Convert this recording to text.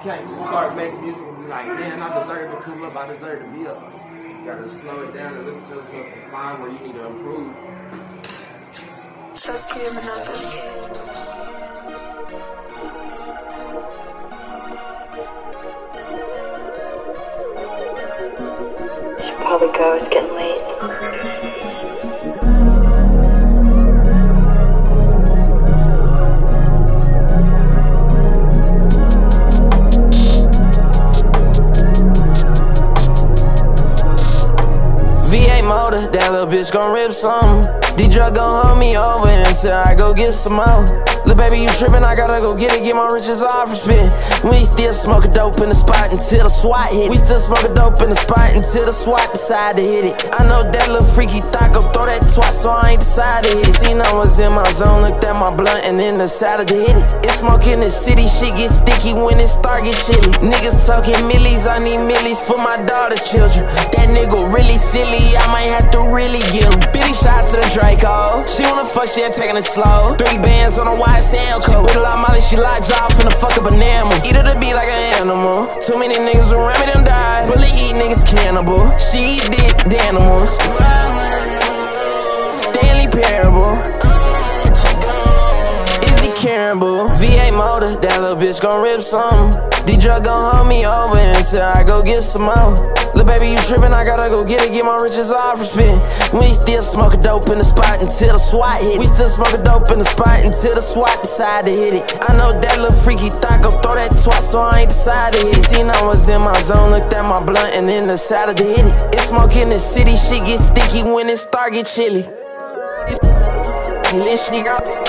can't just start making music and be like, man, I deserve to come up, I deserve to be up. You gotta slow it down and look at yourself and find where you need to improve. Should probably go, it's getting late. Motor, that little bitch gon' rip something. D-Drug gon' hold me over until I go get some more. Lil' baby, you trippin', I gotta go get it, get my riches off for spin. We still smoking dope in the spot until the SWAT hit it. We still smoking dope in the spot until the SWAT decide to hit it. I know that little freaky thought gon' throw that twat, so I ain't decided to hit it. Seen I was in my zone, looked at my blunt and then decided to hit it. It's smoke in the city, shit get sticky when it start get chilly. Niggas talking millies, I need millies for my daughter's children. That nigga really silly, I might have to really get him. 50 shots to the Draco. She wanna fuck, she ain't taking it slow. 3 bands on a YSL coat. With a lot of Molly, she locked jaw, finna fuck up bananas. Eat her to be like an animal. Too many niggas around me done died. Bully eat niggas cannibal. She eat dick, the animals. Stanley Parable. Izzy Campbell. V8 motor, that little bitch gon' rip something. D-Drug gon' hold me over until I go get some more. Lil' baby, you trippin', I gotta go get it, get my riches off for spin. We still smoking dope in the spot until the SWAT hit it. We still smoking dope in the spot until the SWAT decide to hit it. I know that little freaky thought gon' throw that twat, so I ain't decided to hit it. Seen I was in my zone, looked at my blunt and then decided to hit it. It's smoke in the city, shit get sticky when it start get chilly. This shit got